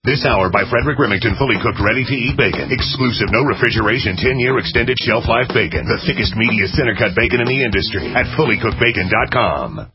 This hour by Frederick Remington, fully cooked, ready-to-eat bacon. Exclusive, no refrigeration, 10-year extended shelf life bacon. The thickest, meatiest, center-cut bacon in the industry at fullycookedbacon.com.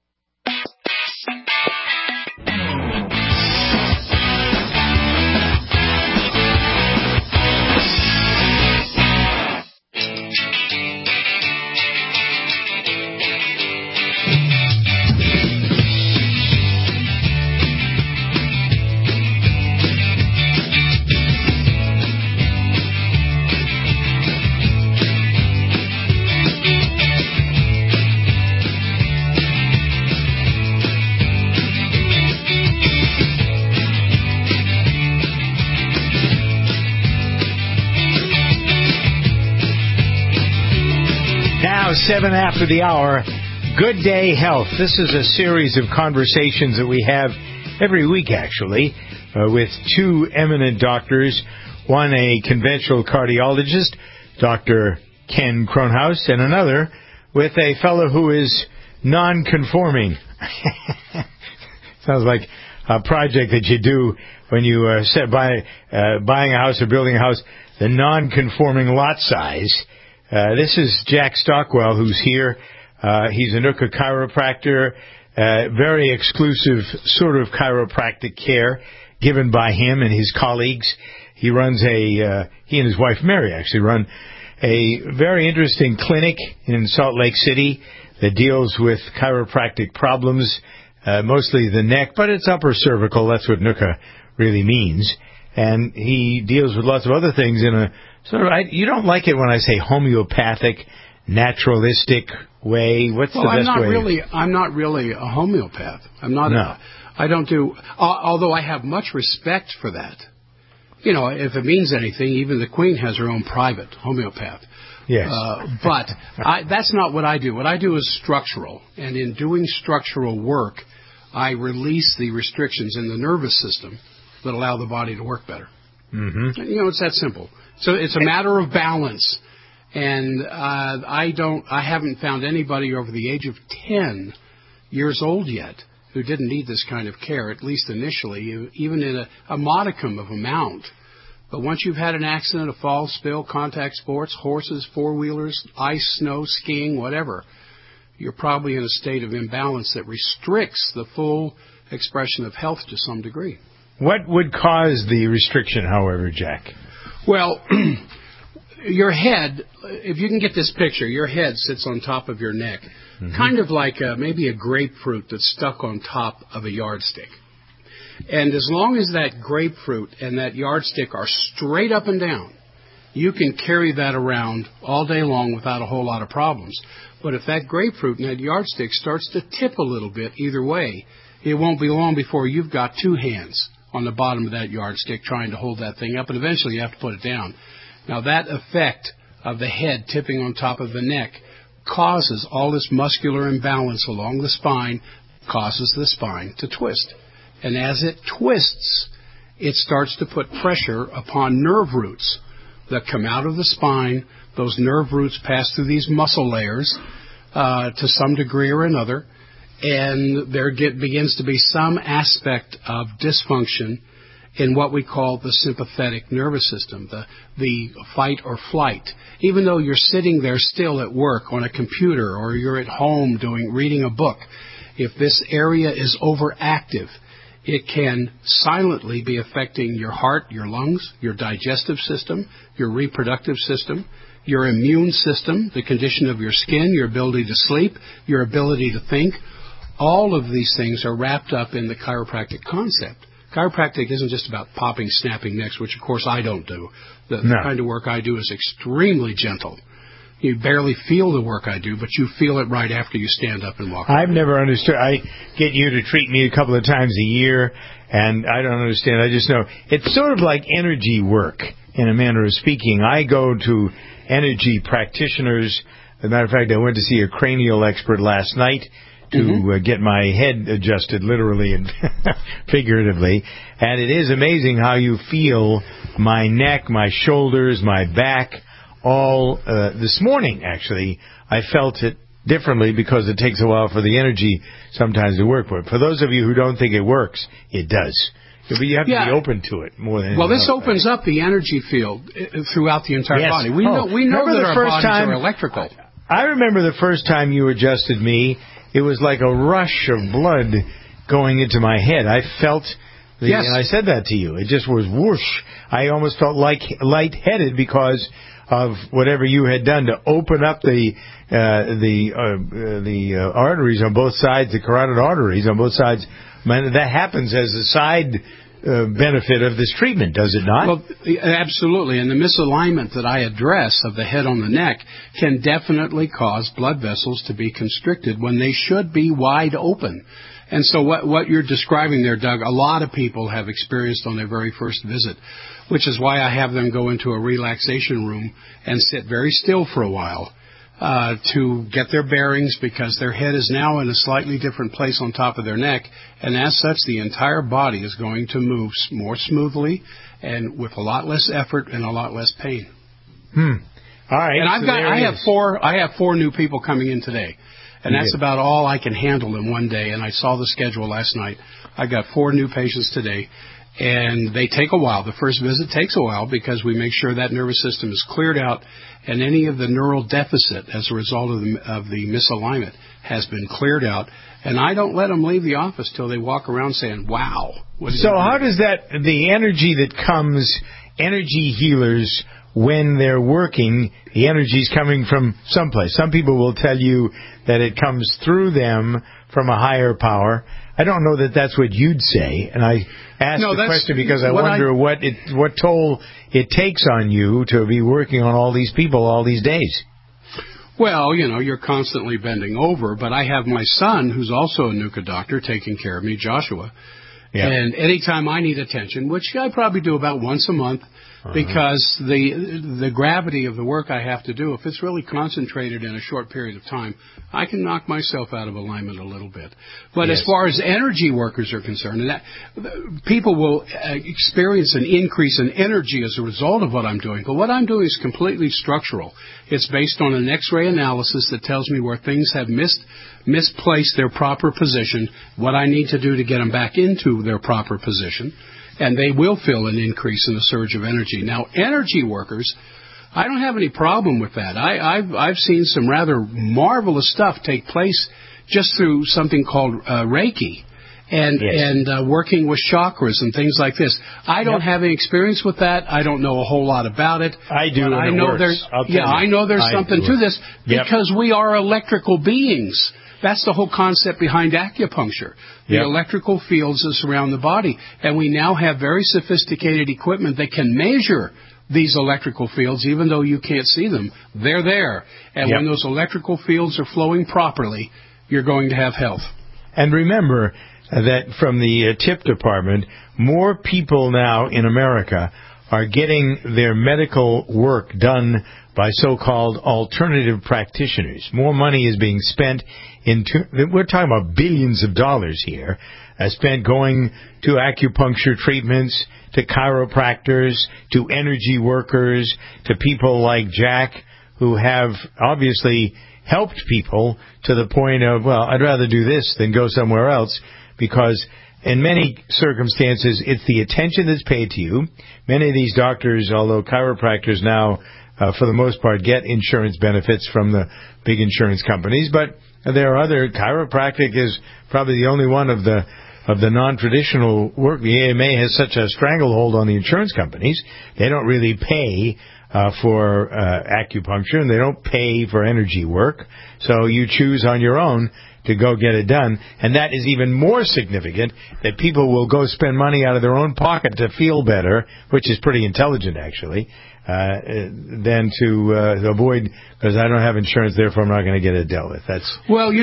Now, 7 after the hour, Good Day Health. This is a series of conversations that we have every week, actually, with two eminent doctors. One, a conventional cardiologist, Dr. Ken Kronhaus, and another with a fellow who is non-conforming. Sounds like a project that you do when you buying a house or building a house, the non-conforming lot size. This is Jack Stockwell, who's here. He's a Nooka chiropractor, very exclusive sort of chiropractic care given by him and his colleagues. He runs he and his wife Mary actually run a very interesting clinic in Salt Lake City that deals with chiropractic problems, mostly the neck, but it's upper cervical. That's what Nooka really means. And he deals with lots of other things in a sort of, you don't like it when I say homeopathic, naturalistic way. What's the best way? I'm not really a homeopath. I'm not. No. I don't do, although I have much respect for that. You know, if it means anything, even the Queen has her own private homeopath. Yes. But that's not what I do. What I do is structural. And in doing structural work, I release the restrictions in the nervous system that allow the body to work better. Mm-hmm. You know, it's that simple. So it's a matter of balance. And I haven't found anybody over the age of 10 years old yet who didn't need this kind of care, at least initially, even in a modicum of amount. But once you've had an accident, a fall, spill, contact sports, horses, four-wheelers, ice, snow, skiing, whatever, you're probably in a state of imbalance that restricts the full expression of health to some degree. What would cause the restriction, however, Jack? Well, your head, if you can get this picture, your head sits on top of your neck, kind of like maybe a grapefruit that's stuck on top of a yardstick. And as long as that grapefruit and that yardstick are straight up and down, you can carry that around all day long without a whole lot of problems. But if that grapefruit and that yardstick starts to tip a little bit either way, it won't be long before you've got two hands on the bottom of that yardstick trying to hold that thing up, and eventually you have to put it down. Now, that effect of the head tipping on top of the neck causes all this muscular imbalance along the spine, causes the spine to twist. And as it twists, it starts to put pressure upon nerve roots that come out of the spine. Those nerve roots pass through these muscle layers to some degree or another, and there begins to be some aspect of dysfunction in what we call the sympathetic nervous system, the fight or flight. Even though you're sitting there still at work on a computer or you're at home reading a book, if this area is overactive, it can silently be affecting your heart, your lungs, your digestive system, your reproductive system, your immune system, the condition of your skin, your ability to sleep, your ability to think. All of these things are wrapped up in the chiropractic concept. Chiropractic isn't just about popping, snapping necks, which, of course, I don't do. The kind of work I do is extremely gentle. You barely feel the work I do, but you feel it right after you stand up and walk. I've never understood. I get you to treat me a couple of times a year, and I don't understand. I just know it's sort of like energy work, in a manner of speaking. I go to energy practitioners. As a matter of fact, I went to see a cranial expert last night to get my head adjusted, literally and figuratively. And it is amazing how you feel my neck, my shoulders, my back, all this morning, actually. I felt it differently because it takes a while for the energy sometimes to work. But for those of you who don't think it works, it does. But you have to be open to it more than. Well, this opens up the energy field throughout the entire body. We know that our bodies are electrical. I remember the first time you adjusted me. It was like a rush of blood going into my head. I felt. And I said that to you. It just was whoosh. I almost felt like lightheaded because of whatever you had done to open up the arteries on both sides, the carotid arteries on both sides. Man, that happens as a side benefit of this treatment, does it not? Well, absolutely. And the misalignment that I address of the head on the neck can definitely cause blood vessels to be constricted when they should be wide open. And so what you're describing there, Doug, a lot of people have experienced on their very first visit, which is why I have them go into a relaxation room and sit very still for a while to get their bearings, because their head is now in a slightly different place on top of their neck, and as such, the entire body is going to move more smoothly and with a lot less effort and a lot less pain. All right. And I have four new people coming in today. And that's about all I can handle in one day. And I saw the schedule last night. I got 4 new patients today, and they take a while. The first visit takes a while because we make sure that nervous system is cleared out, and any of the neural deficit as a result of the misalignment has been cleared out. And I don't let them leave the office till they walk around saying, "Wow." So how does the energy that comes, energy healers, when they're working, the energy is coming from someplace. Some people will tell you that it comes through them from a higher power. I don't know that that's what you'd say, and I asked the question because I wonder what toll it takes on you to be working on all these people all these days. Well, you're constantly bending over, but I have my son, who's also a NUCA doctor, taking care of me, Joshua. Yeah. And anytime I need attention, which I probably do about once a month, because the gravity of the work I have to do, if it's really concentrated in a short period of time, I can knock myself out of alignment a little bit. But as far as energy workers are concerned, and people will experience an increase in energy as a result of what I'm doing. But what I'm doing is completely structural. It's based on an X-ray analysis that tells me where things have misplaced their proper position, what I need to do to get them back into their proper position. And they will feel an increase in the surge of energy. Now, energy workers, I don't have any problem with that. I've seen some rather marvelous stuff take place just through something called Reiki and working with chakras and things like this. I don't have any experience with that. I don't know a whole lot about it. I do. But I know there's something to this because we are electrical beings. That's the whole concept behind acupuncture. The electrical fields that surround the body. And we now have very sophisticated equipment that can measure these electrical fields, even though you can't see them. They're there. And when those electrical fields are flowing properly, you're going to have health. And remember that from the tip department, more people now in America are getting their medical work done by so-called alternative practitioners. More money is being spent we're talking about billions of dollars here, spent going to acupuncture treatments, to chiropractors, to energy workers, to people like Jack, who have obviously helped people to the point of, well, I'd rather do this than go somewhere else, because in many circumstances, it's the attention that's paid to you. Many of these doctors, although chiropractors now, for the most part, get insurance benefits from the big insurance companies, but there are other. Chiropractic is probably the only one of the non-traditional work. The AMA has such a stranglehold on the insurance companies. They don't really pay for acupuncture, and they don't pay for energy work. So you choose on your own to go get it done. And that is even more significant, that people will go spend money out of their own pocket to feel better, which is pretty intelligent, actually, than to avoid, because I don't have insurance, therefore I'm not going to get it dealt with. That's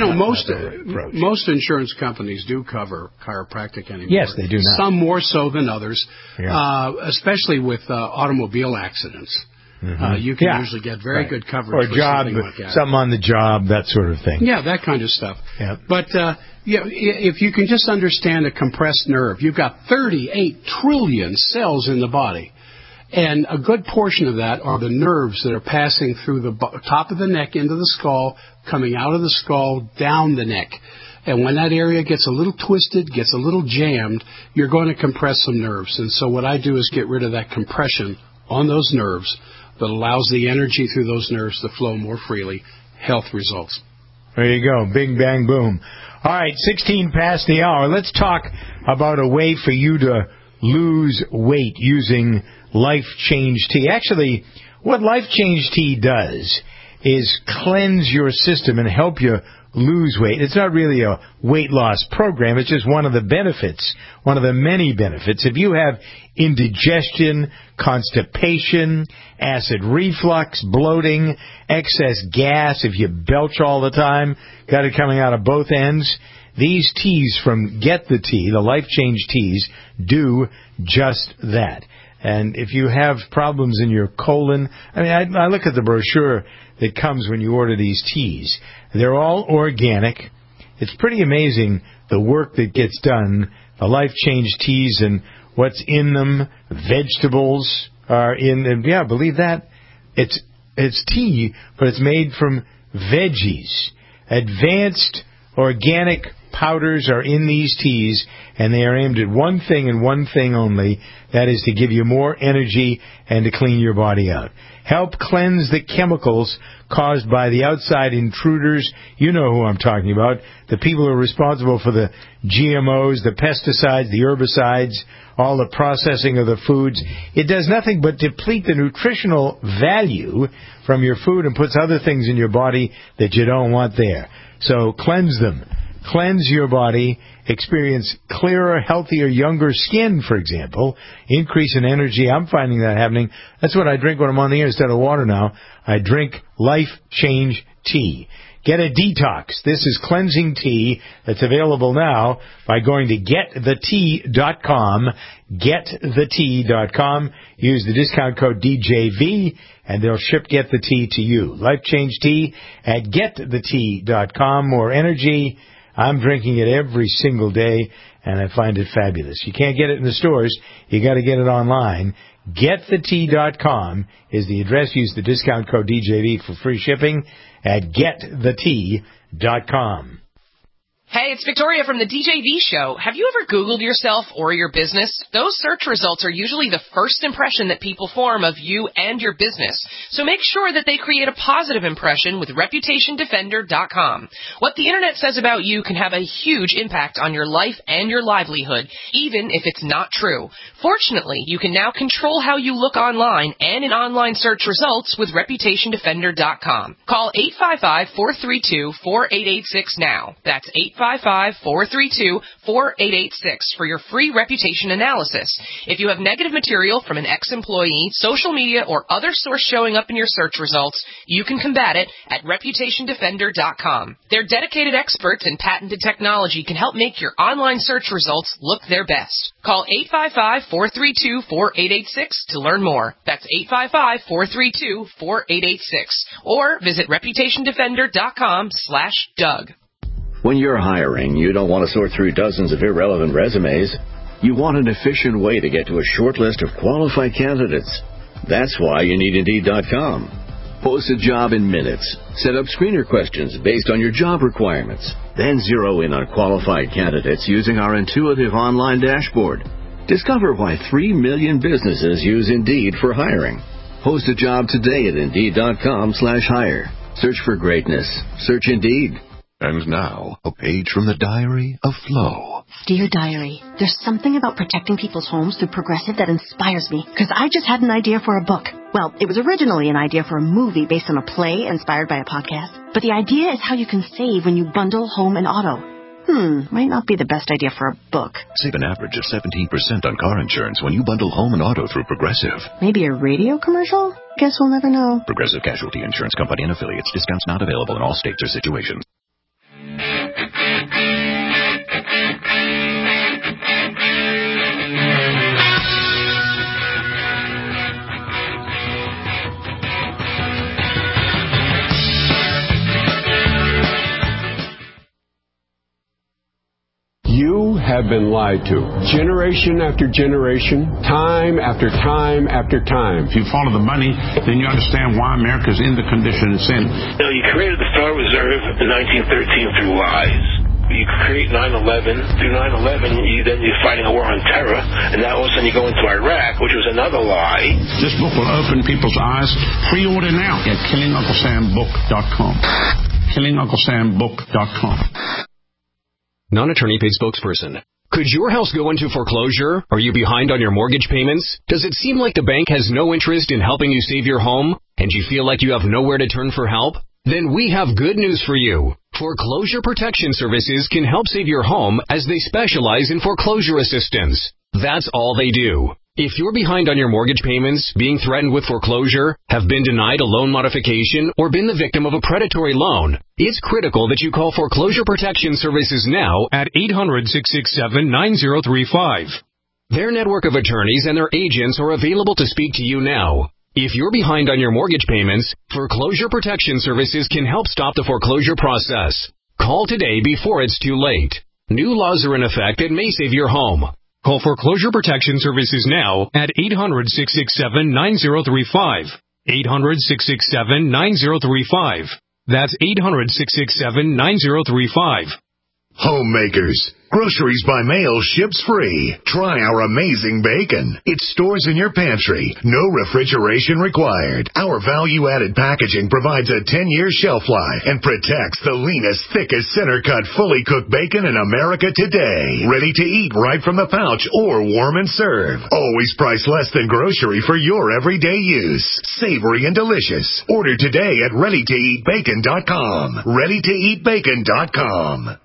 most insurance companies do cover chiropractic anymore. Yes, they do now. Some more so than others, especially with automobile accidents. You can usually get very good coverage or job, something like that. Something on the job, that sort of thing. Yeah, that kind of stuff. Yep. But if you can just understand a compressed nerve, you've got 38 trillion cells in the body. And a good portion of that are the nerves that are passing through the top of the neck into the skull, coming out of the skull, down the neck. And when that area gets a little twisted, gets a little jammed, you're going to compress some nerves. And so what I do is get rid of that compression on those nerves that allows the energy through those nerves to flow more freely. Health results. There you go. Bing, bang, boom. All right, 16 past the hour. Let's talk about a way for you to lose weight using Life Change Tea. Actually, what Life Change Tea does is cleanse your system and help you lose weight. It's not really a weight loss program. It's just one of the benefits, one of the many benefits. If you have indigestion, constipation, acid reflux, bloating, excess gas, if you belch all the time, got it coming out of both ends, these teas from Get the Tea, the Life Change Teas, do just that. And if you have problems in your colon, I mean, I look at the brochure that comes when you order these teas. They're all organic. It's pretty amazing the work that gets done, the Life Change Teas and what's in them. Vegetables are in them. Yeah, believe that. It's tea, but it's made from veggies. Advanced organic powders are in these teas, and they are aimed at one thing and one thing only. That is to give you more energy and to clean your body out. Help cleanse the chemicals caused by the outside intruders. You know who I'm talking about. The people who are responsible for the GMOs, the pesticides, the herbicides, all the processing of the foods. It does nothing but deplete the nutritional value from your food and puts other things in your body that you don't want there. So cleanse them. Cleanse your body, experience clearer, healthier, younger skin, for example, increase in energy. I'm finding that happening. That's what I drink when I'm on the air instead of water now. I drink Life Change Tea. Get a detox. This is cleansing tea that's available now by going to getthetea.com. Getthetea.com. Use the discount code DJV, and they'll ship Get the Tea to you. Life Change Tea at getthetea.com. More energy. I'm drinking it every single day, and I find it fabulous. You can't get it in the stores. You got to get it online. GetTheTea.com is the address. Use the discount code DJV for free shipping at GetTheTea.com. Hey, it's Victoria from the DJV Show. Have you ever Googled yourself or your business? Those search results are usually the first impression that people form of you and your business. So make sure that they create a positive impression with ReputationDefender.com. What the Internet says about you can have a huge impact on your life and your livelihood, even if it's not true. Fortunately, you can now control how you look online and in online search results with ReputationDefender.com. Call 855-432-4886 now. That's 855-432-4886 for your free reputation analysis. If you have negative material from an ex-employee, social media, or other source showing up in your search results, you can combat it at ReputationDefender.com. Their dedicated experts and patented technology can help make your online search results look their best. Call 855-432-4886 to learn more. That's 855-432-4886. Or visit ReputationDefender.com/Doug. When you're hiring, you don't want to sort through dozens of irrelevant resumes. You want an efficient way to get to a short list of qualified candidates. That's why you need Indeed.com. Post a job in minutes. Set up screener questions based on your job requirements. Then zero in on qualified candidates using our intuitive online dashboard. Discover why 3 million businesses use Indeed for hiring. Post a job today at Indeed.com/hire. Search for greatness. Search Indeed. And now, a page from the Diary of Flo. Dear Diary, there's something about protecting people's homes through Progressive that inspires me, because I just had an idea for a book. Well, it was originally an idea for a movie based on a play inspired by a podcast. But the idea is how you can save when you bundle home and auto. Might not be the best idea for a book. Save an average of 17% on car insurance when you bundle home and auto through Progressive. Maybe a radio commercial? Guess we'll never know. Progressive Casualty Insurance Company and Affiliates. Discounts not available in all states or situations. You have been lied to. Generation after generation, time after time after time. If you follow the money, then you understand why America's in the condition it's in. You created the Federal Reserve in 1913 through lies. you create 9/11. Through 9/11, then you're fighting a war on terror, and now all of a sudden you go into Iraq, which was another lie. This book will open people's eyes. Pre-order now at KillingUncleSamBook.com. KillingUncleSamBook.com. Non-attorney paid spokesperson. Could your house go into foreclosure? Are you behind on your mortgage payments? Does it seem like the bank has no interest in helping you save your home? And you feel like you have nowhere to turn for help? Then we have good news for you. Foreclosure Protection Services can help save your home as they specialize in foreclosure assistance. That's all they do. If you're behind on your mortgage payments, being threatened with foreclosure, have been denied a loan modification, or been the victim of a predatory loan, it's critical that you call Foreclosure Protection Services now at 800-667-9035. Their network of attorneys and their agents are available to speak to you now. If you're behind on your mortgage payments, Foreclosure Protection Services can help stop the foreclosure process. Call today before it's too late. New laws are in effect that may save your home. Call Foreclosure Protection Services now at 800-667-9035. 800-667-9035. That's 800-667-9035. Homemakers. Groceries by mail ships free. Try our amazing bacon. It stores in your pantry. No refrigeration required. Our value-added packaging provides a 10-year shelf life and protects the leanest, thickest, center-cut, fully cooked bacon in America today. Ready to eat right from the pouch or warm and serve. Always priced less than grocery for your everyday use. Savory and delicious. Order today at ReadyToEatBacon.com. ReadyToEatBacon.com.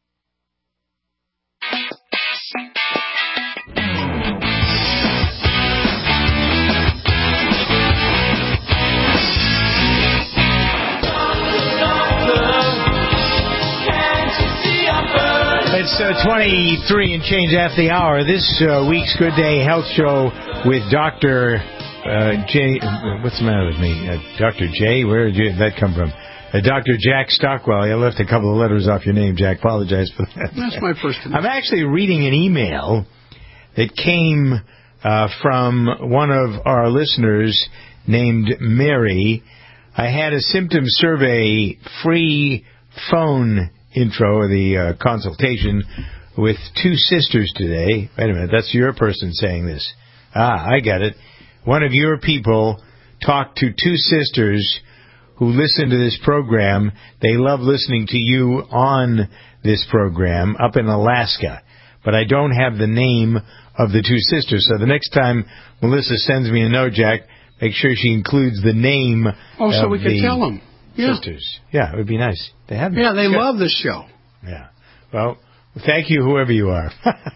It's 23 and change after the hour. This week's Good Day Health Show with Dr. J. What's the matter with me? Dr. J? Where did that come from? Dr. Jack Stockwell. I left a couple of letters off your name, Jack. Apologize for that. That's my first name. I'm actually reading an email that came from one of our listeners named Mary. I had a symptom survey free phone intro, the consultation with two sisters today. Wait a minute, that's your person saying this. I get it. One of your people talked to two sisters who listen to this program. They love listening to you on this program up in Alaska. But I don't have the name of the two sisters. So the next time Melissa sends me a note, Jack, make sure she includes the name of so we can tell them. Sisters. Yeah, it would be nice to have them. Yeah, they love this show. Yeah. Well, thank you, whoever you are.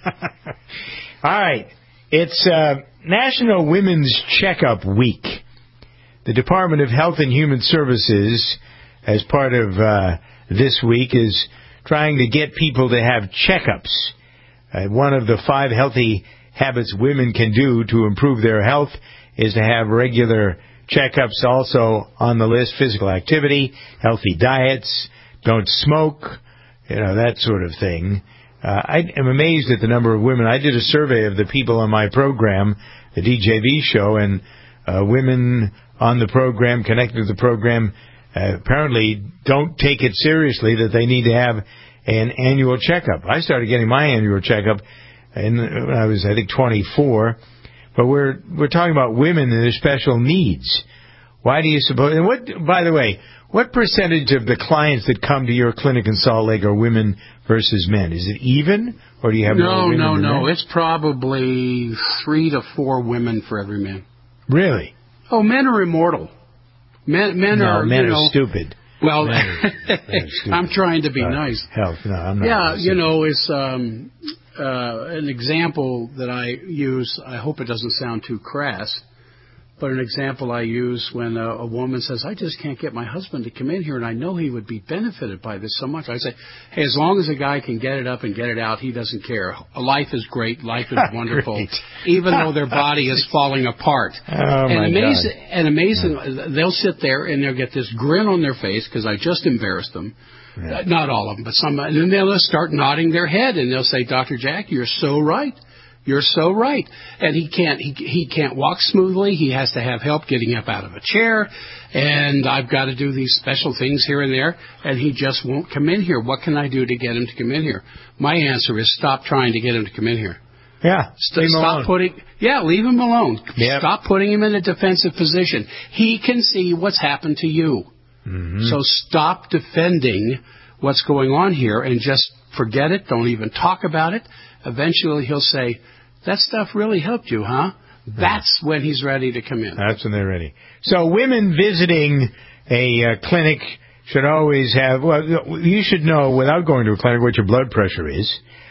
All right. It's National Women's Checkup Week. The Department of Health and Human Services, as part of this week, is trying to get people to have checkups. One of the 5 healthy habits women can do to improve their health is to have regular checkups. Also on the list, physical activity, healthy diets, don't smoke, that sort of thing. I am amazed at the number of women. I did a survey of the people on my program, the DJV show, and women on the program, connected to the program, apparently don't take it seriously that they need to have an annual checkup. I started getting my annual checkup when I was, I think, 24. But we're talking about women and their special needs. Why do you suppose? And what, by the way, what percentage of the clients that come to your clinic in Salt Lake are women versus men? Is it even, or do you have more women than men? It's probably 3 to 4 women for every man. Really? Oh, men are immortal. Men are stupid. Well, men are stupid. I'm trying to be nice. Health, no, I'm not. Yeah, it's an example that I use. I hope it doesn't sound too crass, but an example I use when a woman says, I just can't get my husband to come in here, and I know he would be benefited by this so much. I say, hey, as long as a guy can get it up and get it out, he doesn't care. Life is great. Life is wonderful, even though their body is falling apart. Amazing. They'll sit there, and they'll get this grin on their face because I just embarrassed them. Yeah. Not all of them, but some. And then they'll start nodding their head, and they'll say, Dr. Jack, you're so right. You're so right. And he can't walk smoothly. He has to have help getting up out of a chair. And I've got to do these special things here and there. And he just won't come in here. What can I do to get him to come in here? My answer is stop trying to get him to come in here. Yeah. Leave him alone. Yep. Stop putting him in a defensive position. He can see what's happened to you. Mm-hmm. So stop defending what's going on here and just forget it. Don't even talk about it. Eventually he'll say, that stuff really helped you, huh? That's when he's ready to come in. That's when they're ready. So women visiting a clinic should always have, you should know without going to a clinic what your blood pressure is,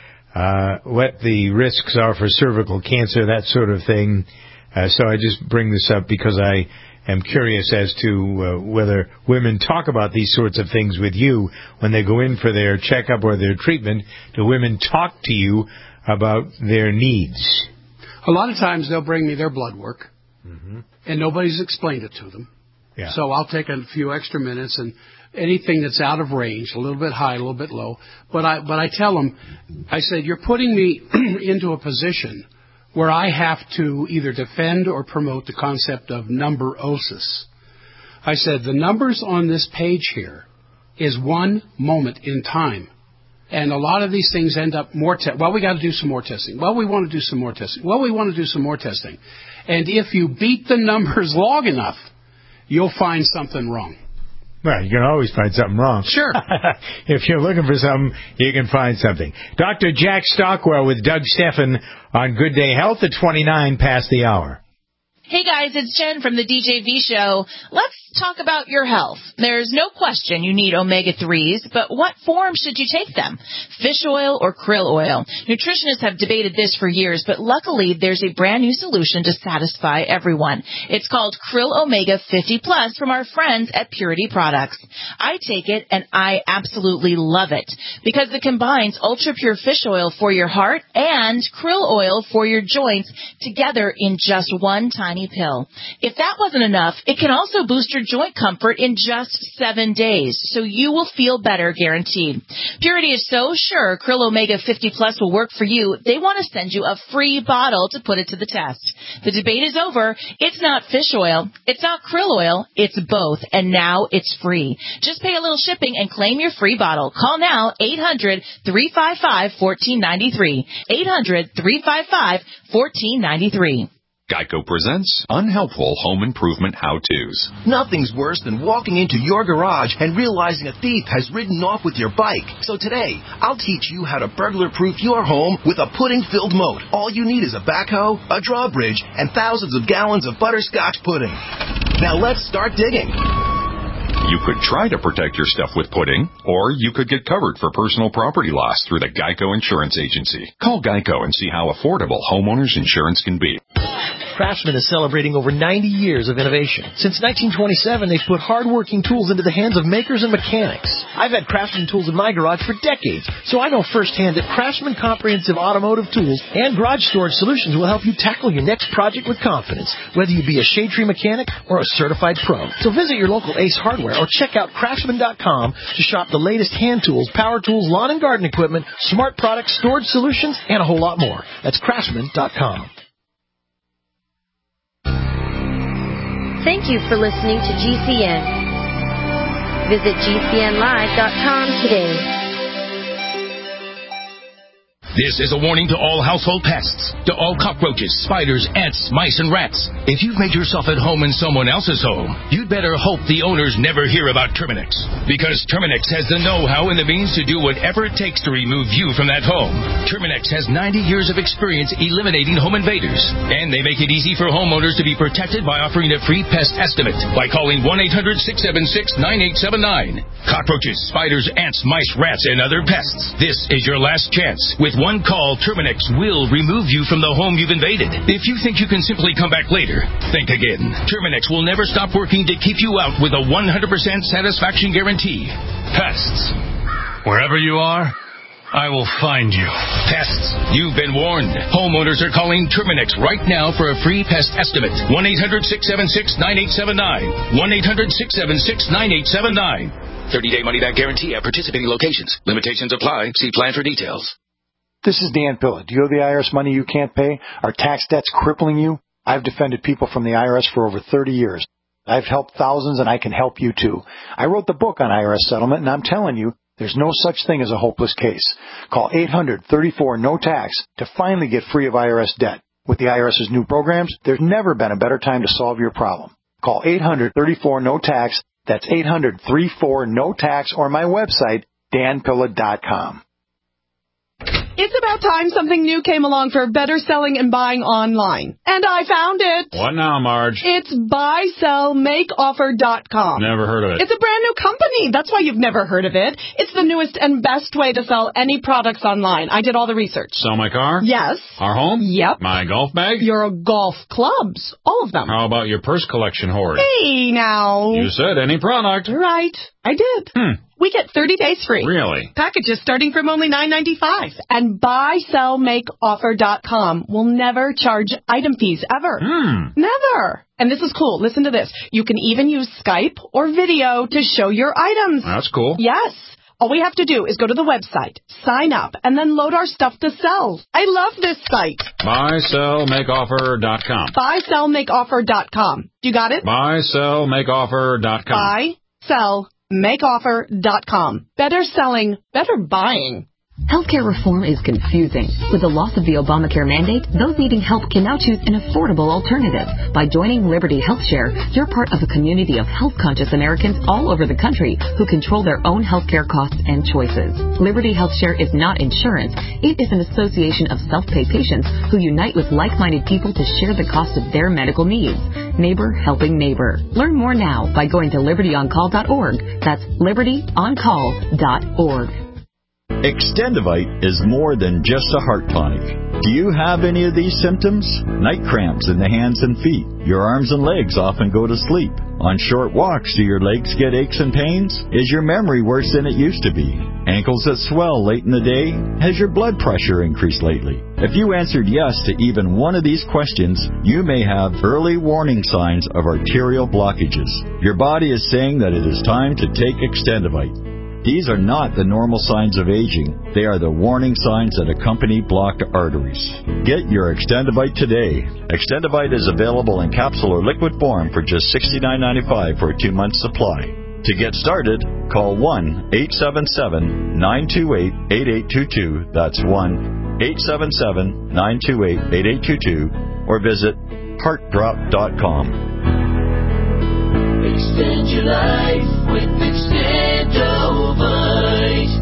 what the risks are for cervical cancer, that sort of thing. So I just bring this up because I am curious as to whether women talk about these sorts of things with you when they go in for their checkup or their treatment. Do women talk to you about their needs? A lot of times they'll bring me their blood work, and nobody's explained it to them. Yeah. So I'll take a few extra minutes and anything that's out of range, a little bit high, a little bit low. But I tell them, I said, you're putting me into a position where I have to either defend or promote the concept of numberosis. I said, the numbers on this page here is one moment in time. And a lot of these things end up we got to do some more testing. Well, we want to do some more testing. Well, we want to do some more testing. And if you beat the numbers long enough, you'll find something wrong. Well, you can always find something wrong. Sure. If you're looking for something, you can find something. Dr. Jack Stockwell with Doug Steffen on Good Day Health at 29 past the hour. Hey guys, it's Jen from the DJV show. Let's talk about your health. There's no question you need omega-3s, but what form should you take them? Fish oil or krill oil? Nutritionists have debated this for years, but luckily there's a brand new solution to satisfy everyone. It's called Krill Omega 50 Plus from our friends at Purity Products. I take it and I absolutely love it because it combines ultra-pure fish oil for your heart and krill oil for your joints together in just one tiny pill. If that wasn't enough, it can also boost your joint comfort in just 7 days, so you will feel better guaranteed. Purity is so sure Krill Omega 50 Plus will work for you, they want to send you a free bottle to put it to the test. The debate is over. It's not fish oil. It's not krill oil. It's both, and now it's free. Just pay a little shipping and claim your free bottle. Call now, 800-355-1493. 800-355-1493. Geico presents Unhelpful Home Improvement How-Tos. Nothing's worse than walking into your garage and realizing a thief has ridden off with your bike. So today, I'll teach you how to burglar-proof your home with a pudding-filled moat. All you need is a backhoe, a drawbridge, and thousands of gallons of butterscotch pudding. Now let's start digging. You could try to protect your stuff with pudding, or you could get covered for personal property loss through the Geico Insurance Agency. Call Geico and see how affordable homeowners insurance can be. Craftsman is celebrating over 90 years of innovation. Since 1927, they've put hardworking tools into the hands of makers and mechanics. I've had Craftsman tools in my garage for decades, so I know firsthand that Craftsman Comprehensive Automotive Tools and Garage Storage Solutions will help you tackle your next project with confidence, whether you be a shade tree mechanic or a certified pro. So visit your local Ace Hardware or check out Craftsman.com to shop the latest hand tools, power tools, lawn and garden equipment, smart products, storage solutions, and a whole lot more. That's Craftsman.com. Thank you for listening to GCN. Visit GCNlive.com today. This is a warning to all household pests, to all cockroaches, spiders, ants, mice, and rats. If you've made yourself at home in someone else's home, you'd better hope the owners never hear about Terminix. Because Terminix has the know-how and the means to do whatever it takes to remove you from that home. Terminix has 90 years of experience eliminating home invaders. And they make it easy for homeowners to be protected by offering a free pest estimate by calling 1-800-676-9879. Cockroaches, spiders, ants, mice, rats, and other pests. This is your last chance. With one call, Terminix will remove you from the home you've invaded. If you think you can simply come back later, think again. Terminix will never stop working to keep you out with a 100% satisfaction guarantee. Pests. Wherever you are, I will find you. Pests, you've been warned. Homeowners are calling Terminix right now for a free pest estimate. 1-800-676-9879. 1-800-676-9879. 30-day money-back guarantee at participating locations. Limitations apply. See plan for details. This is Dan Pilla. Do you owe the IRS money you can't pay? Are tax debts crippling you? I've defended people from the IRS for over 30 years. I've helped thousands, and I can help you too. I wrote the book on IRS settlement, and I'm telling you, there's no such thing as a hopeless case. Call 800-34-NO-TAX to finally get free of IRS debt. With the IRS's new programs, there's never been a better time to solve your problem. Call 800-34-NO-TAX. That's 800-34-NO-TAX, or my website, danpilla.com. It's about time something new came along for better selling and buying online. And I found it. What now, Marge? It's buysellmakeoffer.com. Never heard of it. It's a brand new company. That's why you've never heard of it. It's the newest and best way to sell any products online. I did all the research. Sell my car? Yes. Our home? Yep. My golf bag? Your golf clubs. All of them. How about your purse collection hoard? Hey, now. You said any product. Right. I did. We get 30 days free. Really? Packages starting from only $9.95. And buysellmakeoffer.com will never charge item fees ever. Never. And this is cool. Listen to this. You can even use Skype or video to show your items. That's cool. Yes. All we have to do is go to the website, sign up, and then load our stuff to sell. I love this site. Buysellmakeoffer.com. Buysellmakeoffer.com. You got it? Buysellmakeoffer.com. Buysellmakeoffer.com. Better selling, better buying. Healthcare reform is confusing. With the loss of the Obamacare mandate, those needing help can now choose an affordable alternative. By joining Liberty HealthShare, you're part of a community of health-conscious Americans all over the country who control their own healthcare costs and choices. Liberty HealthShare is not insurance. It is an association of self-pay patients who unite with like-minded people to share the cost of their medical needs. Neighbor helping neighbor. Learn more now by going to libertyoncall.org. That's libertyoncall.org. Extendivite is more than just a heart tonic. Do you have any of these symptoms? Night cramps in the hands and feet. Your arms and legs often go to sleep. On short walks, do your legs get aches and pains? Is your memory worse than it used to be? Ankles that swell late in the day? Has your blood pressure increased lately? If you answered yes to even one of these questions, you may have early warning signs of arterial blockages. Your body is saying that it is time to take Extendivite. These are not the normal signs of aging. They are the warning signs that accompany blocked arteries. Get your Extendivite today. Extendivite is available in capsule or liquid form for just $69.95 for a 2-month supply. To get started, call 1-877-928-8822. That's 1-877-928-8822. Or visit heartdrop.com. Extend your life with Extendovite.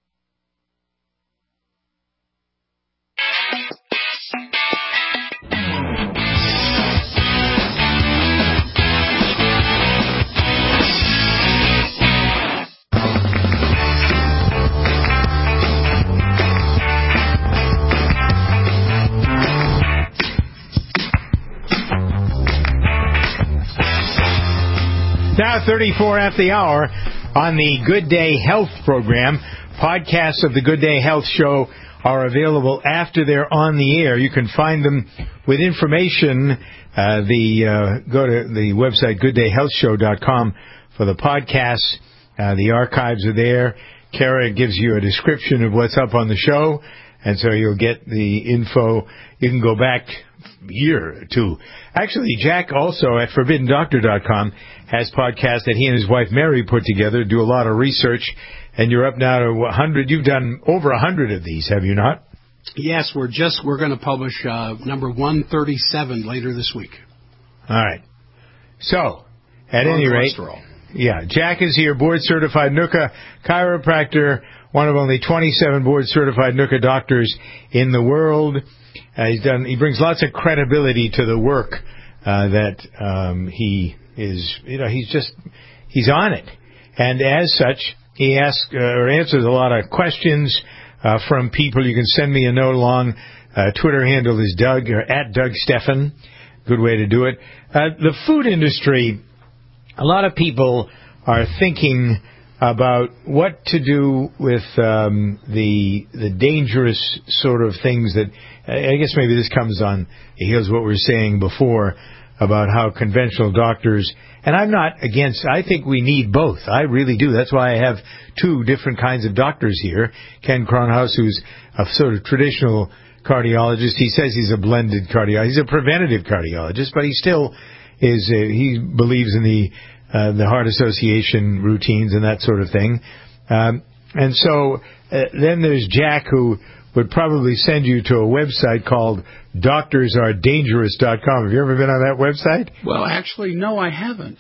Now 34 at the hour on the Good Day Health program. Podcasts of the Good Day Health show are available after they're on the air. You can find them with information. Go to the website gooddayhealthshow.com for the podcasts. The archives are there. Kara gives you a description of what's up on the show, and so you'll get the info. You can go back a year or two. Actually, Jack also at ForbiddenDoctor.com has podcasts that he and his wife Mary put together, do a lot of research, and you're up now to 100. You've done over 100 of these, have you not? Yes, we're going to publish number 137 later this week. All right. So, at any rate, yeah, Jack is here, board-certified NUCA chiropractor, one of only 27 board-certified NUCA doctors in the world. He brings lots of credibility to the work that he is. He's on it, and as such, he asks or answers a lot of questions from people. You can send me a note along. Twitter handle is Doug or at Doug Steffen. Good way to do it. The food industry. A lot of people are thinking about what to do with the dangerous sort of things that, I guess maybe this comes on the heels of what we were saying before, about how conventional doctors, and I'm not against, I think we need both. I really do. That's why I have two different kinds of doctors here. Ken Cronhaus, who's a sort of traditional cardiologist. He says he's a blended cardiologist. He's a preventative cardiologist, but he still is, he believes in the Heart Association routines and that sort of thing. And so then there's Jack, who would probably send you to a website called DoctorsAreDangerous.com. Have you ever been on that website? Well, actually, no, I haven't.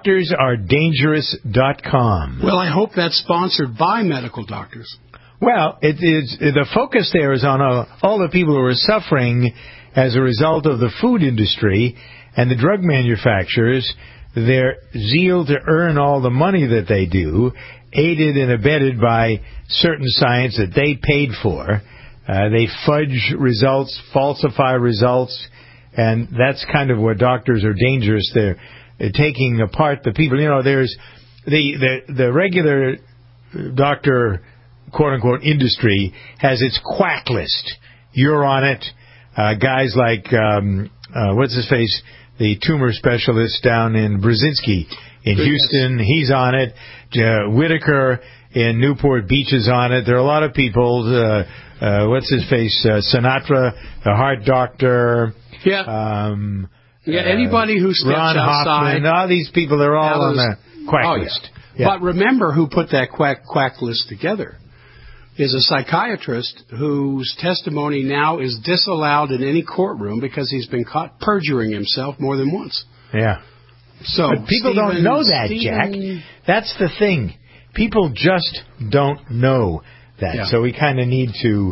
DoctorsAreDangerous.com. Well, I hope that's sponsored by medical doctors. Well, the focus there is on all the people who are suffering as a result of the food industry and the drug manufacturers, their zeal to earn all the money that they do, aided and abetted by certain science that they paid for. They fudge results, falsify results, and that's kind of what doctors are dangerous. They're taking apart the people. You know, there's the regular doctor, quote-unquote, industry has its quack list. You're on it. Guys like, what's his face, the tumor specialist down in Brzezinski in Houston, he's on it. Whitaker in Newport Beach is on it. There are a lot of people. What's his face? Sinatra, the heart doctor. Yeah. Anybody who steps Ron outside. Hoffman, all these people, they're all on the quack list. Yeah. But remember who put that quack list together is a psychiatrist whose testimony now is disallowed in any courtroom because he's been caught perjuring himself more than once. Yeah. So but people don't know that, Jack. That's the thing. People just don't know that. Yeah. So we kind of need to...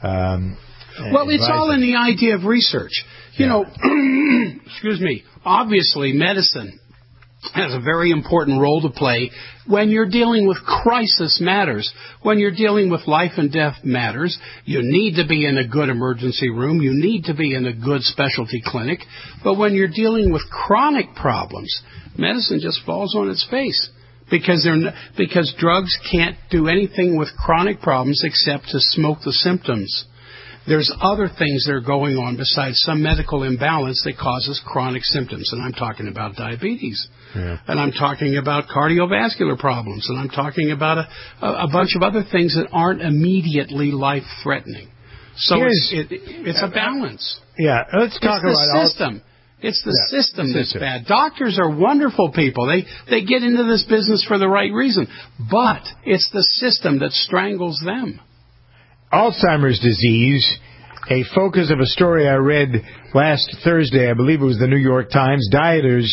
well, it's all in the idea of research. You know, excuse me, obviously medicine has a very important role to play when you're dealing with crisis matters. When you're dealing with life and death matters, you need to be in a good emergency room. You need to be in a good specialty clinic. But when you're dealing with chronic problems, medicine just falls on its face because drugs can't do anything with chronic problems except to smoke the symptoms. There's other things that are going on besides some medical imbalance that causes chronic symptoms. And I'm talking about diabetes. Yeah. And I'm talking about cardiovascular problems. And I'm talking about a bunch of other things that aren't immediately life-threatening. So it's a balance. Yeah, let's talk about the system. It's the system that's bad. Doctors are wonderful people. They get into this business for the right reason. But it's the system that strangles them. Alzheimer's disease, a focus of a story I read last Thursday. I believe it was the New York Times. Dieters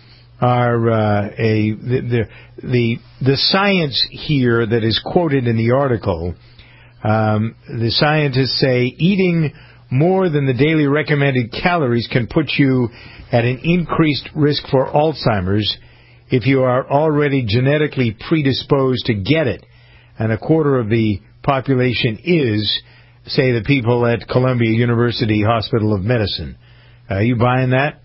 are the science here that is quoted in the article. The scientists say eating more than the daily recommended calories can put you at an increased risk for Alzheimer's if you are already genetically predisposed to get it. And a quarter of the population is, say, the people at Columbia University Hospital of Medicine. Are you buying that?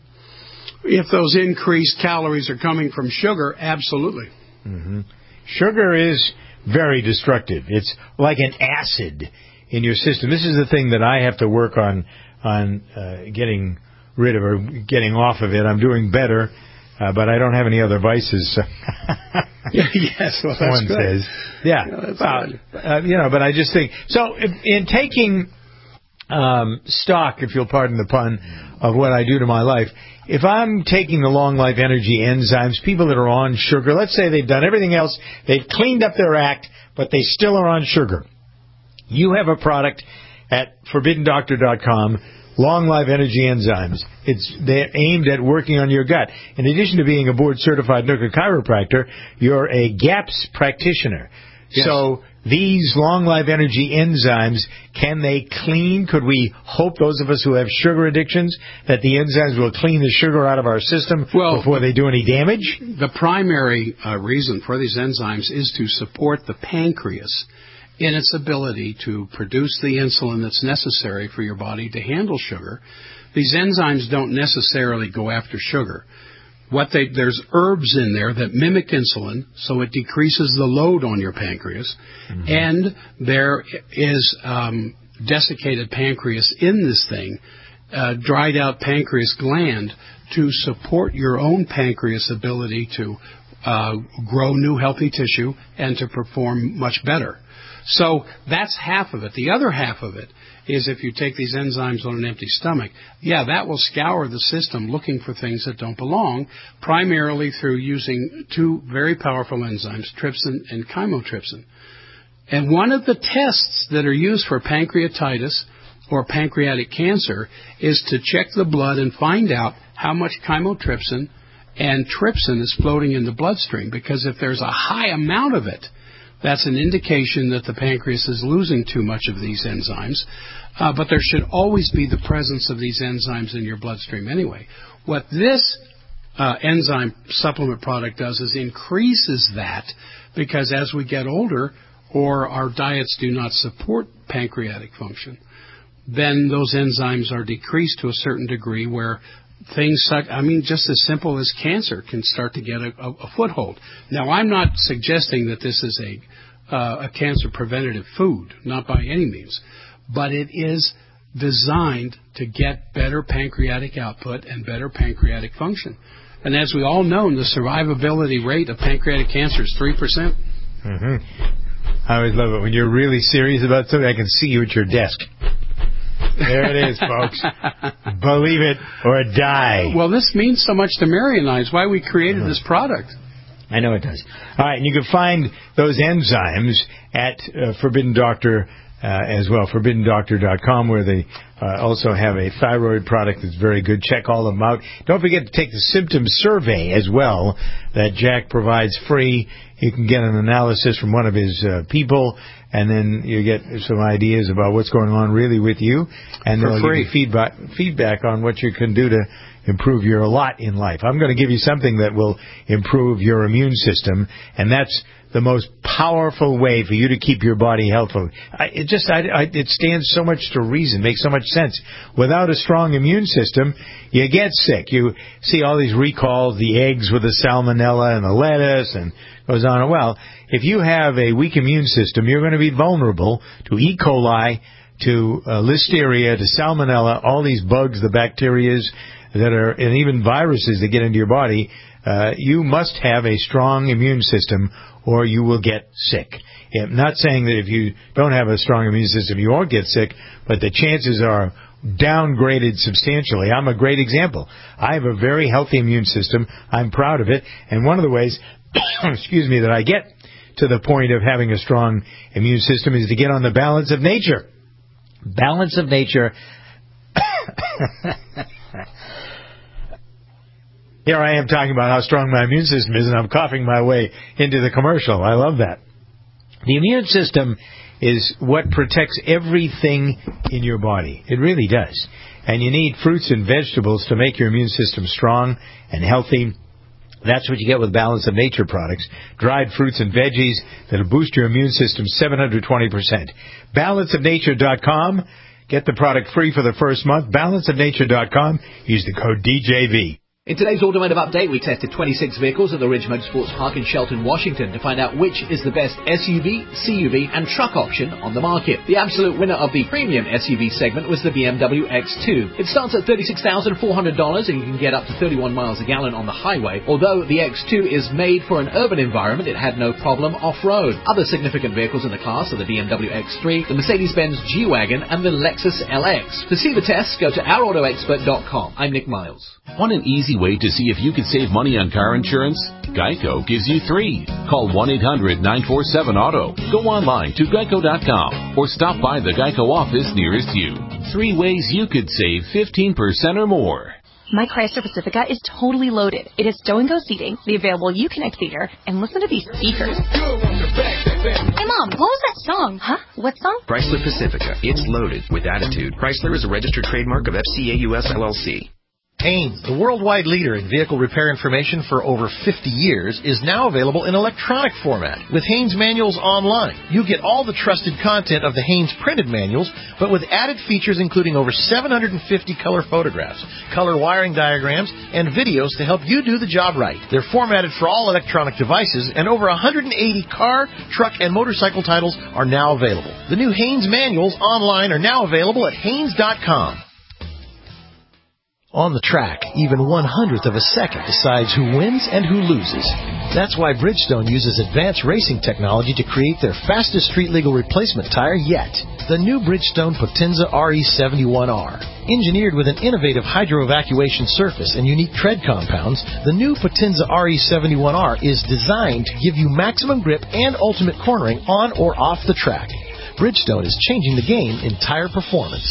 If those increased calories are coming from sugar, absolutely. Mm-hmm. Sugar is very destructive. It's like an acid in your system. This is the thing that I have to work on getting rid of or getting off of it. I'm doing better, but I don't have any other vices. So yes, well, that's one good. says. Yeah, but I just think so. In taking stock, if you'll pardon the pun, of what I do to my life, if I'm taking the Long Life Energy enzymes, people that are on sugar, let's say they've done everything else, they've cleaned up their act, but they still are on sugar. You have a product at ForbiddenDoctor.com, Long Life Energy Enzymes. They're aimed at working on your gut. In addition to being a board-certified NUCCA chiropractor, you're a GAPS practitioner. Yes. So these Long Life Energy Enzymes, can they clean? Could we hope, those of us who have sugar addictions, that the enzymes will clean the sugar out of our system before they do any damage? The primary reason for these enzymes is to support the pancreas in its ability to produce the insulin that's necessary for your body to handle sugar. These enzymes don't necessarily go after sugar. There's herbs in there that mimic insulin, so it decreases the load on your pancreas. Mm-hmm. And there is desiccated pancreas in this thing, dried out pancreas gland to support your own pancreas' ability to grow new healthy tissue and to perform much better. So that's half of it. The other half of it is if you take these enzymes on an empty stomach, that will scour the system looking for things that don't belong, primarily through using two very powerful enzymes, trypsin and chymotrypsin. And one of the tests that are used for pancreatitis or pancreatic cancer is to check the blood and find out how much chymotrypsin and trypsin is floating in the bloodstream, because if there's a high amount of it, that's an indication that the pancreas is losing too much of these enzymes. But there should always be the presence of these enzymes in your bloodstream anyway. What this enzyme supplement product does is increases that, because as we get older or our diets do not support pancreatic function, then those enzymes are decreased to a certain degree where things just as simple as cancer can start to get a foothold. Now, I'm not suggesting that this is a cancer preventative food, not by any means, but it is designed to get better pancreatic output and better pancreatic function. And as we all know, the survivability rate of pancreatic cancer is 3%. Mm-hmm. I always love it when you're really serious about something. I can see you at your desk. There it is, folks. Believe it or die. Well, this means so much to Mary and I. It's why we created this product. I know it does. All right, and you can find those enzymes at Forbidden Doctor as well, ForbiddenDoctor.com, where they also have a thyroid product that's very good. Check all of them out. Don't forget to take the symptom survey as well that Jack provides free. You can get an analysis from one of his people, and then you get some ideas about what's going on really with you, and they'll give you feedback on what you can do to improve your lot in life. I'm going to give you something that will improve your immune system, and that's the most powerful way for you to keep your body healthy. It stands so much to reason, makes so much sense. Without a strong immune system, you get sick. You see all these recalls, the eggs with the salmonella and the lettuce, and goes on. Well, if you have a weak immune system, you're going to be vulnerable to E. coli, to listeria, to salmonella, all these bugs, the bacterias that are, and even viruses that get into your body. You must have a strong immune system or you will get sick. I'm not saying that if you don't have a strong immune system you won't get sick, but the chances are downgraded substantially. I'm a great example. I have a very healthy immune system. I'm proud of it. And one of the ways, that I get to the point of having a strong immune system is to get on the balance of nature. Balance of nature. Here I am talking about how strong my immune system is, and I'm coughing my way into the commercial. I love that. The immune system is what protects everything in your body. It really does. And you need fruits and vegetables to make your immune system strong and healthy. That's what you get with Balance of Nature products. Dried fruits and veggies that'll boost your immune system 720%. Balanceofnature.com. Get the product free for the first month. Balanceofnature.com. Use the code DJV. In today's Automotive Update, we tested 26 vehicles at the Ridge Motorsports Park in Shelton, Washington to find out which is the best SUV, CUV and truck option on the market. The absolute winner of the premium SUV segment was the BMW X2. It starts at $36,400 and you can get up to 31 miles a gallon on the highway. Although the X2 is made for an urban environment, it had no problem off-road. Other significant vehicles in the class are the BMW X3, the Mercedes-Benz G-Wagon and the Lexus LX. To see the tests, go to OurAutoExpert.com. I'm Nick Miles. Want an easy way to see if you can save money on car insurance? Geico gives you 3. Call 1-800-947-AUTO. Go online to geico.com or stop by the Geico office nearest you. 3 ways you could save 15% or more. My Chrysler Pacifica is totally loaded. It has stow-and-go seating, the available Uconnect theater, and listen to these speakers. Hey, Mom, what was that song? Huh? What song? Chrysler Pacifica. It's loaded with attitude. Chrysler is a registered trademark of FCA US LLC. Haynes, the worldwide leader in vehicle repair information for over 50 years, is now available in electronic format with Haynes Manuals Online. You get all the trusted content of the Haynes printed manuals, but with added features including over 750 color photographs, color wiring diagrams, and videos to help you do the job right. They're formatted for all electronic devices, and over 180 car, truck, and motorcycle titles are now available. The new Haynes Manuals Online are now available at Haynes.com. On the track, even 1/100th of a second decides who wins and who loses. That's why Bridgestone uses advanced racing technology to create their fastest street-legal replacement tire yet, the new Bridgestone Potenza RE71R. Engineered with an innovative hydro-evacuation surface and unique tread compounds, the new Potenza RE71R is designed to give you maximum grip and ultimate cornering on or off the track. Bridgestone is changing the game in tire performance.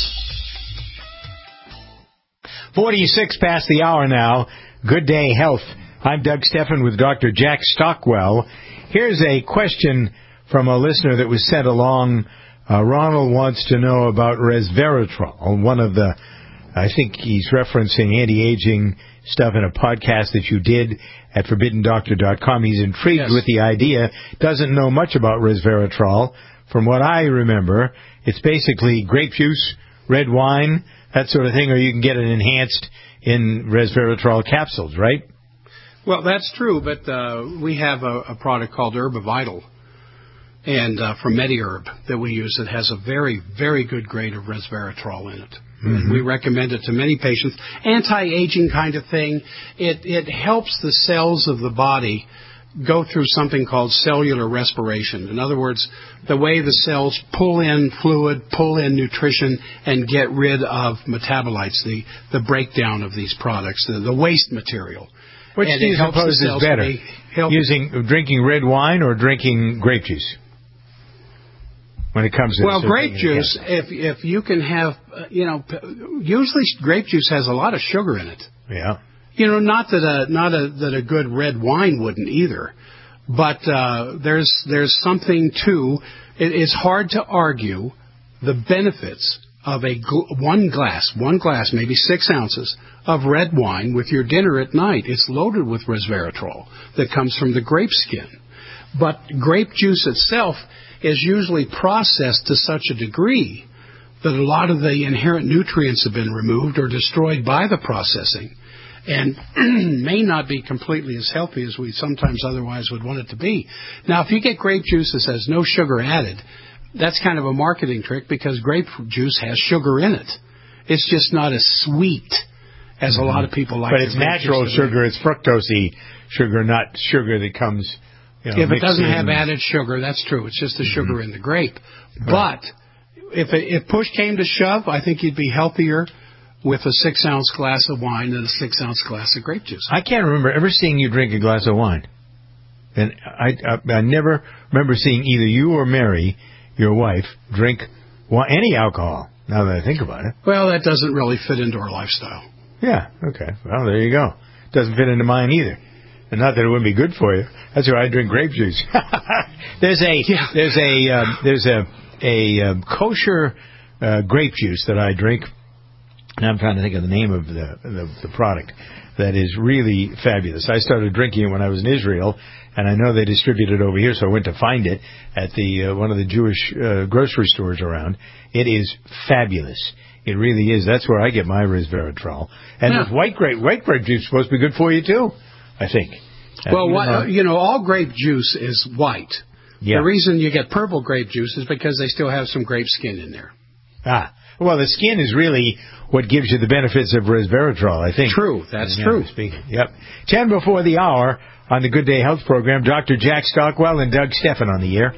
46 past the hour now. Good Day Health. I'm Doug Stephan with Dr. Jack Stockwell. Here's a question from a listener that was sent along. Ronald wants to know about resveratrol, one of the, I think he's referencing anti-aging stuff in a podcast that you did at ForbiddenDoctor.com. He's intrigued with the idea, doesn't know much about resveratrol. From what I remember, it's basically grape juice, red wine, that sort of thing, or you can get it enhanced in resveratrol capsules, right? Well, that's true, but we have a product called Herbavital and from MediHerb that we use that has a very, very good grade of resveratrol in it. And we recommend it to many patients. Anti-aging kind of thing. It helps the cells of the body go through something called cellular respiration. In other words, the way the cells pull in fluid, pull in nutrition, and get rid of metabolites, the breakdown of these products, the waste material. Which do you suppose is better, drinking red wine or drinking grape juice? When it comes to grape juice, if you can have, usually grape juice has a lot of sugar in it. Yeah. Not that a good red wine wouldn't either, but there's something to it. It's hard to argue the benefits of one glass, maybe 6 ounces of red wine with your dinner at night. It's loaded with resveratrol that comes from the grape skin, but grape juice itself is usually processed to such a degree that a lot of the inherent nutrients have been removed or destroyed by the processing, and may not be completely as healthy as we sometimes otherwise would want it to be. Now, if you get grape juice that has no sugar added, that's kind of a marketing trick because grape juice has sugar in it. It's just not as sweet as a lot of people like. But it's natural sugar. It's fructose sugar, not sugar that comes. If it doesn't have added sugar, that's true. It's just the sugar in the grape. Right. But if push came to shove, I think you'd be healthier with a 6-ounce glass of wine than a 6-ounce glass of grape juice. I can't remember ever seeing you drink a glass of wine. And I never remember seeing either you or Mary, your wife, drink any alcohol, now that I think about it. Well, that doesn't really fit into our lifestyle. Yeah, okay. Well, there you go. Doesn't fit into mine either. And not that it wouldn't be good for you. That's why I drink grape juice. There's a kosher grape juice that I drink. And I'm trying to think of the name of the product that is really fabulous. I started drinking it when I was in Israel, and I know they distribute it over here, so I went to find it at one of the Jewish grocery stores around. It is fabulous. It really is. That's where I get my resveratrol. And with white grape juice is supposed to be good for you too, I think. Well, all grape juice is white. Yeah. The reason you get purple grape juice is because they still have some grape skin in there. Well, the skin is really what gives you the benefits of resveratrol, I think. True, that's true. Yep. 10 before the hour on the Good Day Health program. Dr. Jack Stockwell and Doug Stephan on the air.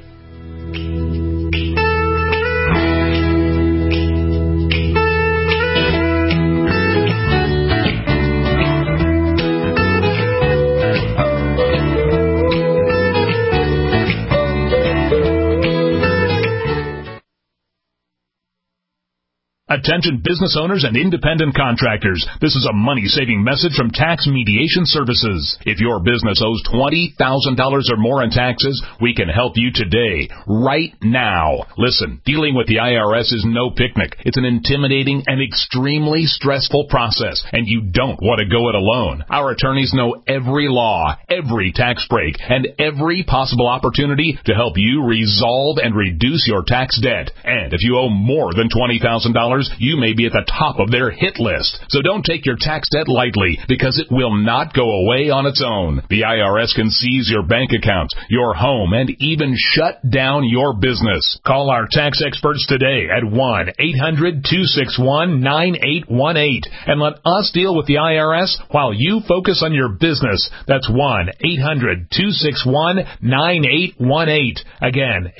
Attention business owners and independent contractors. This is a money-saving message from Tax Mediation Services. If your business owes $20,000 or more in taxes, we can help you today, right now. Listen, dealing with the IRS is no picnic. It's an intimidating and extremely stressful process, and you don't want to go it alone. Our attorneys know every law, every tax break, and every possible opportunity to help you resolve and reduce your tax debt. And if you owe more than $20,000, you may be at the top of their hit list. So don't take your tax debt lightly, because it will not go away on its own. The IRS can seize your bank accounts, your home, and even shut down your business. Call our tax experts today at 1-800-261-9818 and let us deal with the IRS while you focus on your business. That's 1-800-261-9818. Again,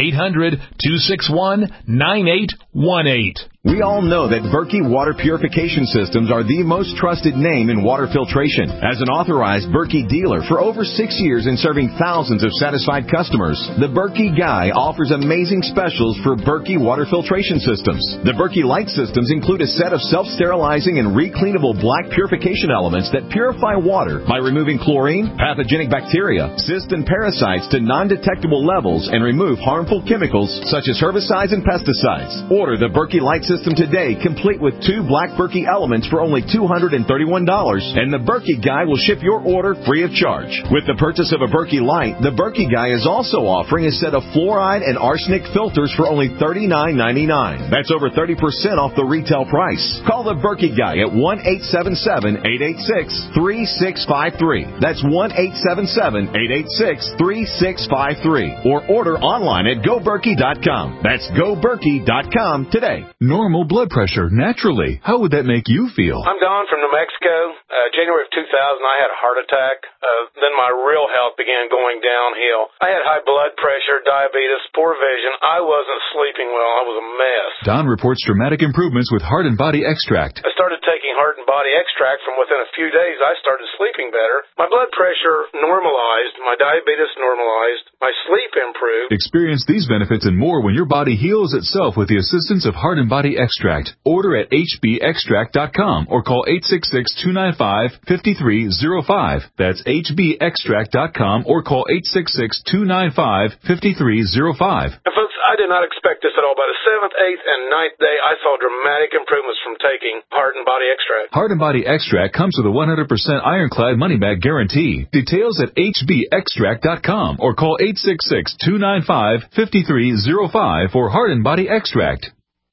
800-261-9818. We all know that Berkey Water Purification Systems are the most trusted name in water filtration. As an authorized Berkey dealer for over 6 years and serving thousands of satisfied customers, the Berkey Guy offers amazing specials for Berkey Water Filtration Systems. The Berkey Light Systems include a set of self-sterilizing and recleanable black purification elements that purify water by removing chlorine, pathogenic bacteria, cysts, and parasites to non-detectable levels and remove harmful chemicals such as herbicides and pesticides. Order the Berkey Light System today, complete with 2 black Berkey elements for only $231, and the Berkey Guy will ship your order free of charge. With the purchase of a Berkey Light, the Berkey Guy is also offering a set of fluoride and arsenic filters for only $39.99. That's over 30% off the retail price. Call the Berkey Guy at 1-877-886-3653. That's 1-877-886-3653. Or order online at GoBerkey.com. That's GoBerkey.com today. Normal blood pressure, naturally. How would that make you feel? I'm Don from New Mexico. January of 2000, I had a heart attack. Then my real health began going downhill. I had high blood pressure, diabetes, poor vision. I wasn't sleeping well. I was a mess. Don reports dramatic improvements with Heart and Body Extract. I started taking Heart and Body Extract. From within a few days, I started sleeping better. My blood pressure normalized. My diabetes normalized. My sleep improved. Experience these benefits and more when your body heals itself with the assistance of Heart and Body Extract. Order at hbextract.com or call 866-295-5305. That's hbextract.com or call 866-295-5305. And folks, I did not expect this at all. By the 7th, 8th, and 9th day, I saw dramatic improvements from taking Heart and Body Extract. Heart and Body Extract comes with a 100% ironclad money-back guarantee. Details at hbextract.com or call 866-295-5305 for Heart and Body Extract.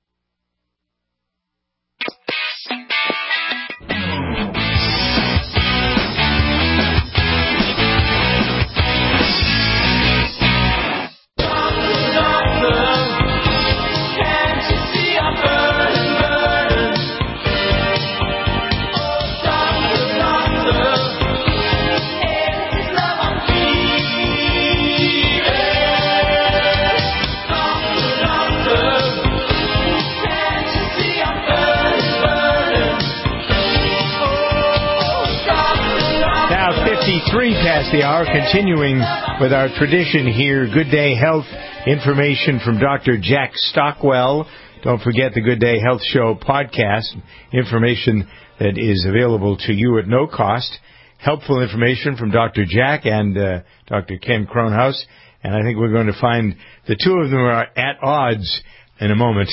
Past the hour, continuing with our tradition here. Good Day Health information from Dr. Jack Stockwell. Don't forget the Good Day Health Show podcast, information that is available to you at no cost. Helpful information from Dr. Jack and Dr. Ken Kronhaus. And I think we're going to find the two of them are at odds in a moment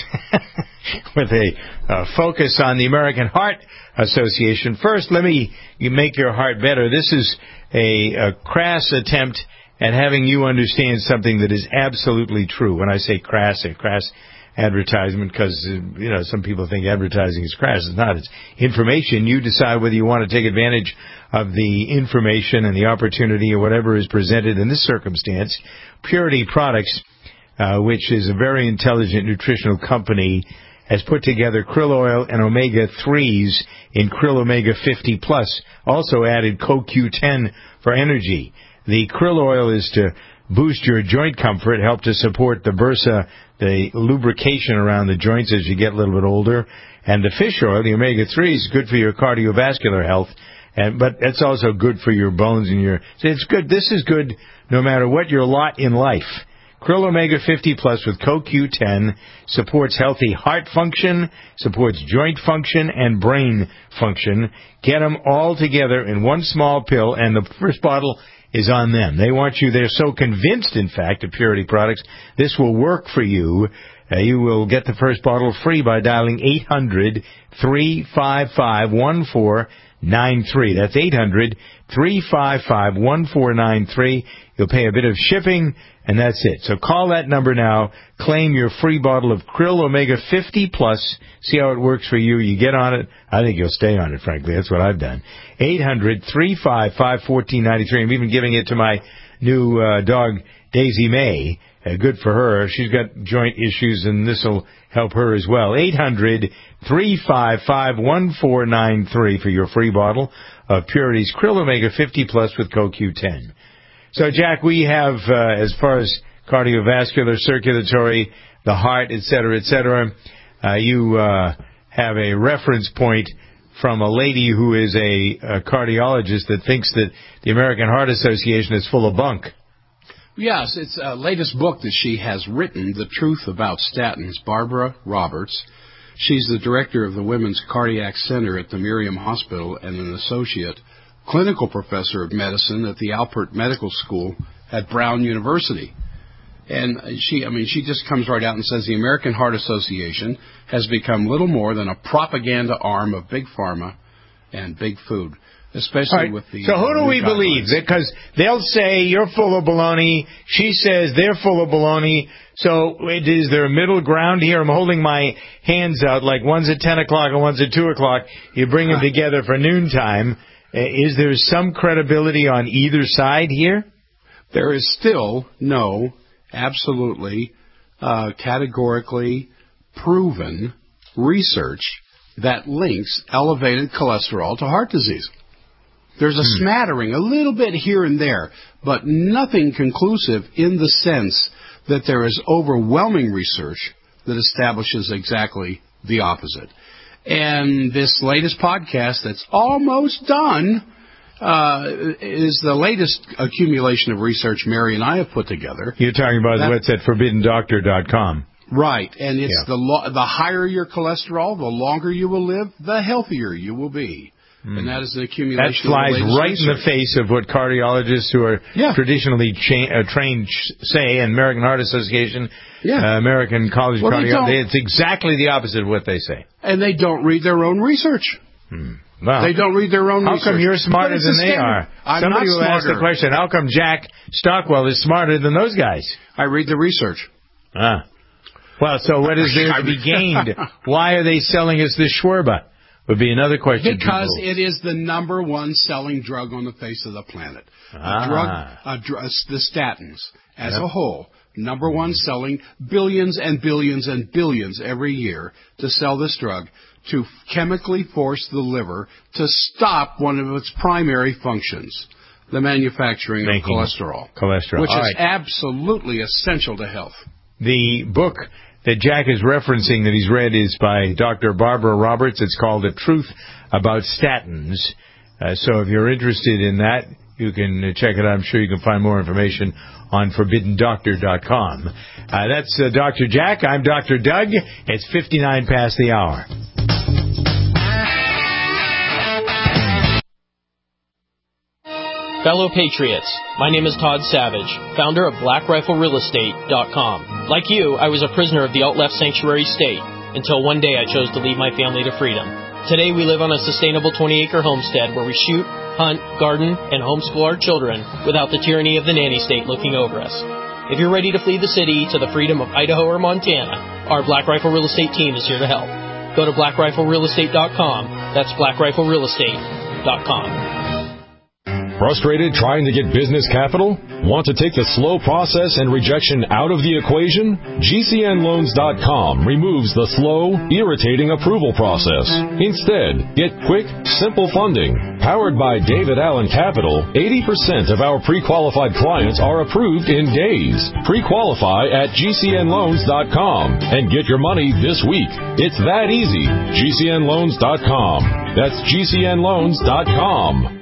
with a focus on the American Heart Association. First, let me make your heart better. This is a crass attempt at having you understand something that is absolutely true. When I say crass, a crass advertisement, because some people think advertising is crass. It's not. It's information. You decide whether you want to take advantage of the information and the opportunity or whatever is presented in this circumstance. Purity Products, which is a very intelligent nutritional company, has put together krill oil and omega-3s in Krill Omega 50 Plus. Also added CoQ10 for energy. The krill oil is to boost your joint comfort, help to support the bursa, the lubrication around the joints as you get a little bit older. And the fish oil, the omega-3, is good for your cardiovascular health. But it's also good for your bones and so it's good. This is good no matter what your lot in life. Krill Omega 50 Plus with CoQ10 supports healthy heart function, supports joint function, and brain function. Get them all together in one small pill, and the first bottle is on them. They're so convinced, in fact, of Purity Products, this will work for you. You will get the first bottle free by dialing 800-355-1499. That's 800-355-1493. You'll pay a bit of shipping, and that's it. So call that number now. Claim your free bottle of Krill Omega 50 Plus. See how it works for you. You get on it. I think you'll stay on it, frankly. That's what I've done. 800-355-1493. I'm even giving it to my new dog, Daisy May. Good for her. She's got joint issues, and this will help her as well. 800-355-1493 for your free bottle of Purity's Krill Omega 50 Plus with CoQ10. So, Jack, we have, as far as cardiovascular, circulatory, the heart, et cetera, you have a reference point from a lady who is a cardiologist that thinks that the American Heart Association is full of bunk. Yes, it's a latest book that she has written, The Truth About Statins, Barbara Roberts. She's the director of the Women's Cardiac Center at the Miriam Hospital and an associate clinical professor of medicine at the Alpert Medical School at Brown University. And she just comes right out and says the American Heart Association has become little more than a propaganda arm of Big Pharma and Big Food. Especially with the... So who do we believe? Because they'll say, you're full of baloney. She says they're full of baloney. So is there a middle ground here? I'm holding my hands out like one's at 10 o'clock and one's at 2 o'clock. You bring them together for noontime. Is there some credibility on either side here? There is still no absolutely categorically proven research that links elevated cholesterol to heart disease. There's a smattering, a little bit here and there, but nothing conclusive in the sense that there is overwhelming research that establishes exactly the opposite. And this latest podcast that's almost done is the latest accumulation of research Mary and I have put together. You're talking about what's at ForbiddenDoctor.com. Right, and it's the higher your cholesterol, the longer you will live, the healthier you will be. And that is an accumulation. That flies right research. in the face of what cardiologists who are traditionally trained say, and American Heart Association, American College of Cardiology. It's exactly the opposite of what they say. And they don't read their own research. Well, they don't read their own research. How come you're smarter than they are? Somebody will ask the question, how come Jack Stockwell is smarter than those guys? I read the research. Well, so what is there to be gained? Why are they selling us this Schwerba? Would be another question. Because it is the number one selling drug on the face of the planet. The statins, as a whole, number one selling, billions and billions and billions every year to sell this drug to chemically force the liver to stop one of its primary functions, the manufacturing of cholesterol. Which is absolutely essential to health. The book that Jack is referencing that he's read is by Dr. Barbara Roberts. It's called The Truth About Statins. So if you're interested in that, you can check it out. I'm sure you can find more information on ForbiddenDoctor.com. That's Dr. Jack. I'm Dr. Doug. It's 59 past the hour. Fellow Patriots, my name is Todd Savage, founder of BlackRifleRealEstate.com. Like you, I was a prisoner of the alt-left sanctuary state until one day I chose to lead my family to freedom. Today we live on a sustainable 20-acre homestead where we shoot, hunt, garden, and homeschool our children without the tyranny of the nanny state looking over us. If you're ready to flee the city to the freedom of Idaho or Montana, our Black Rifle Real Estate team is here to help. Go to BlackRifleRealEstate.com. That's BlackRifleRealEstate.com. Frustrated trying to get business capital? Want to take the slow process and rejection out of the equation? GCNLoans.com removes the slow, irritating approval process. Instead, get quick, simple funding. Powered by David Allen Capital, 80% of our pre-qualified clients are approved in days. Pre-qualify at GCNLoans.com and get your money this week. It's that easy. GCNLoans.com. That's GCNLoans.com.